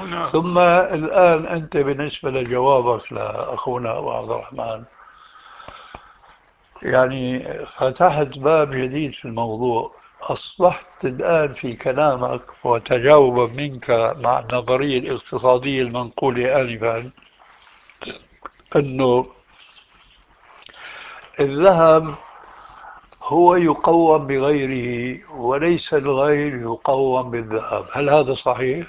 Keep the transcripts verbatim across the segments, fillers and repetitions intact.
هنا. ثم الآن أنت بالنسبة لجوابك لأخونا أبو عبد الرحمن، يعني فتحت باب جديد في الموضوع. أصبحت الآن في كلامك وتجاوبا منك مع النظرية الاقتصادية المنقولة آنفا أنه الذهب هو يقوم بغيره وليس الغير يقوم بالذهب، هل هذا صحيح؟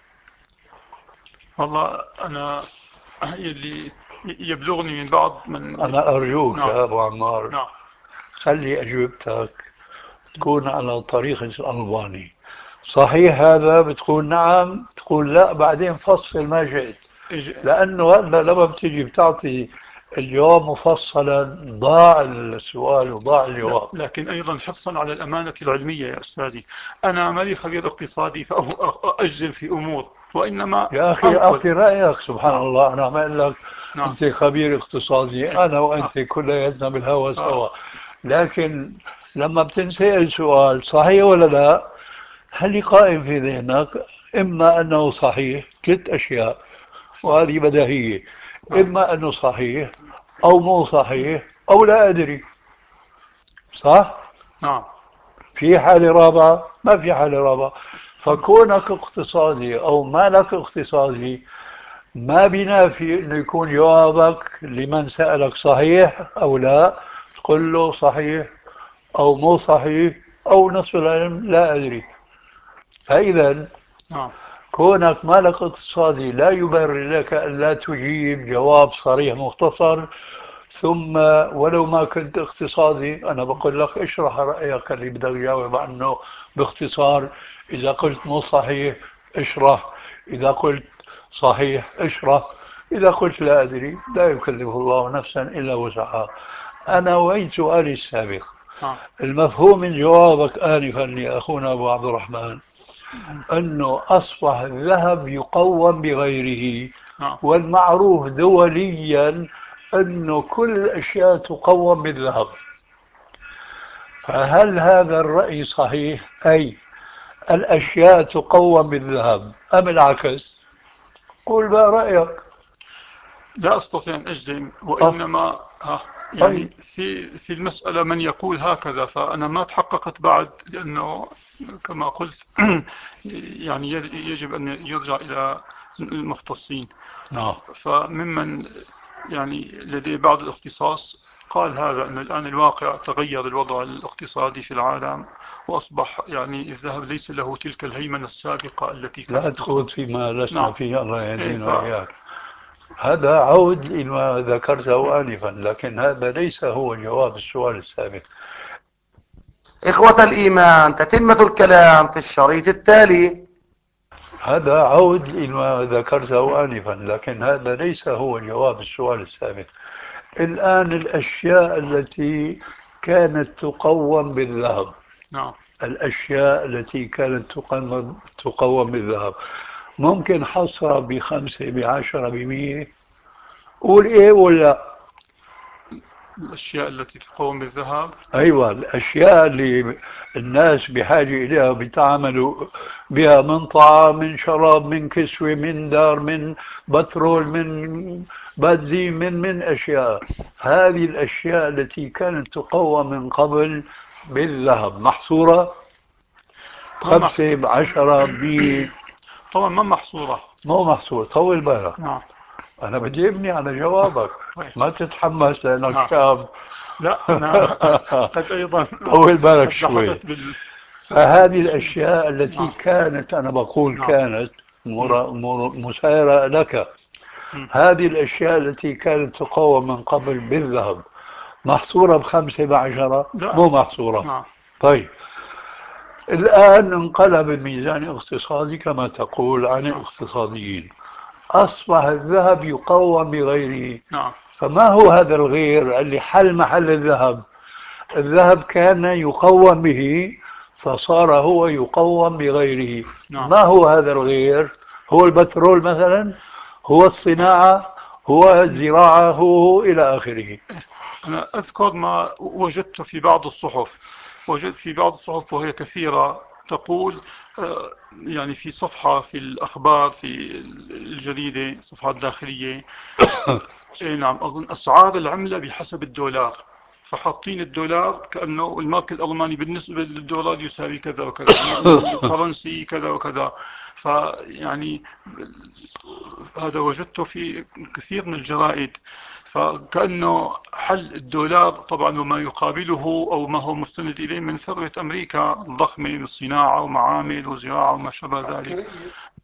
والله أنا اللي يبلغني من بعض من. أنا أرجوك نعم. يا أبو عمار نعم. خلي أجوبتك تكون على طريقة الألباني. صحيح هذا؟ بتقول نعم، تقول لا، بعدين فصل ما شئت. إج- لأنه هلا لما بتيجي بتعطي الجواب مفصلا ضاع السؤال وضاع لا، الجواب. لكن أيضا حرصا على الأمانة العلمية يا أستاذي. أنا مالي خبير اقتصادي فأجزم في أمور، وإنما يا أخي أنقل. أعطي رأيك، سبحان نعم. الله، أنا عم أقول لك نعم. أنت خبير اقتصادي، أنا آه. وأنت كلياتنا بالهوى آه. سوا. لكن لما بتنسأل سؤال صحيح ولا لا، هل قائم في ذهنك إما أنه صحيح ثلاث أشياء، نعم. وهذه بديهية، نعم. إما أنه صحيح أو مو صحيح أو لا أدري، صح؟ نعم. في حالة رابعة؟ ما في حالة رابعة. فكونك اقتصادي أو مالك اقتصادي ما بينافي انه يكون جوابك لمن سألك صحيح او لا، تقول له صحيح او مو صحيح او نصف العلم لا ادري. فاذا نعم. كونك مالك اقتصادي لا يبرر لك ان لا تجيب جواب صريح مختصر. ثم ولو ما كنت اقتصادي انا بقول لك اشرح رايك اللي بدك تجاوب عنه باختصار. اذا قلت مو صحيح اشرح، اذا قلت صحيح اشرح، اذا قلت لا ادري لا يكلف الله نفسا الا وسعها. انا وين سؤالي السابق؟ نعم. المفهوم من جوابك انفا لاخونا ابو عبد الرحمن انه اصبح الذهب يقوم بغيره، نعم. والمعروف دوليا أنه كل الأشياء تقوم بالذهب. فهل هذا الرأي صحيح؟ أي الأشياء تقوم بالذهب أم العكس؟ قل ما رأيك. لا أستطيع أن أجزم، آه وإنما ها يعني طيب. في في المسألة من يقول هكذا، فأنا ما تحققت بعد، لأنه كما قلت يعني يجب أن يرجع إلى المختصين. نعم. فممن يعني لديه بعض الاختصاص قال هذا أن الآن الواقع تغير الوضع الاقتصادي في العالم، وأصبح يعني الذهب ليس له تلك الهيمنة السابقة التي لا كانت تخوض تقوم. فيما لسنا نعم. فيه، الله إيه يهدينا ف وإياك. هذا عود لما ذكرته آنفا، لكن هذا ليس هو جواب السؤال السابق. إخوة الإيمان، تتمة الكلام في الشريط التالي. هذا عود لما ذكرته آنفا، لكن هذا ليس هو جواب السؤال السابق. الآن الأشياء التي كانت تقوم بالذهب، نعم. الأشياء التي كانت تقوم تقوم بالذهب ممكن حصرها بخمسة بعشرة بمية؟ قول إيه ولا؟ الأشياء التي تقوم بالذهب. أيوة، الأشياء اللي الناس بحاجة إليها بيتعاملوا بها، من طعام، من شراب، من كسوة، من دار، من بترول، من بنزين، من من أشياء. هذه الأشياء التي كانت تقوم من قبل بالذهب محصورة ما محص... بخمسة بعشرة ب طبعا ما محصورة. مو محصور. طول بالك، نعم. أنا بدي أبني على جوابك، طيب. ما تتحمس لأنك نعم. شاب. لا أنا قد أيضا طول بالك قد شوي. بحثت بال فهذه الأشياء التي نعم. كانت، أنا بقول نعم. كانت مم. مر- مر- مسايرة لك، مم. هذه الأشياء التي كانت تقوم من قبل بالذهب محصورة بخمسة بعشرة لا. مو محصورة. نعم. طيب، الآن انقلب الميزان الاقتصادي كما تقول عن نعم. الاقتصاديين، أصبح الذهب يقوم بغيره. نعم. فما هو هذا الغير اللي حل محل الذهب؟ الذهب كان يقوم به فصار هو يقوم بغيره. نعم. ما هو هذا الغير؟ هو البترول مثلا؟ هو الصناعة؟ هو الزراعة؟ هو إلى آخره. أنا أذكر ما وجدت في بعض الصحف، وجدت في بعض الصحف وهي كثيرة تقول آه، يعني في صفحة في الأخبار في الجريدة صفحات داخلية. إيه نعم، أظن أسعار العملة بحسب الدولار، فحاطين الدولار كأنه المارك الألماني بالنسبة للدولار يساوي كذا وكذا، الفرنسي كذا وكذا. فيعني هذا وجدته في كثير من الجرائد. فكأنه حل الدولار طبعا وما يقابله أو ما هو مستند إليه من ثروة أمريكا الضخمة من صناعة ومعامل وزراعة وما شابه ذلك.